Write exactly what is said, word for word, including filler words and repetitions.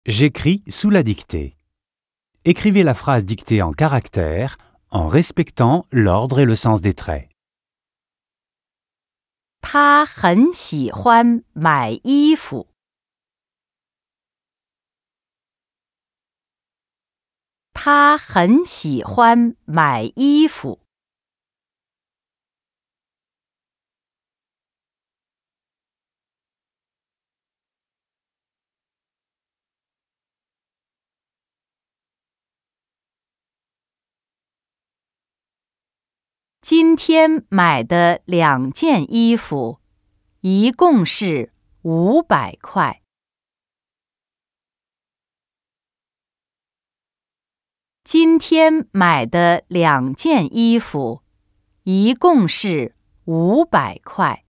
J'écris sous la dictée. Écrivez la phrase dictée en caractères en respectant l'ordre et le sens des traits. 他很喜欢买衣服。他很喜欢买衣服。今天买的两件衣服，一共是五百块。今天买的两件衣服，一共是五百块。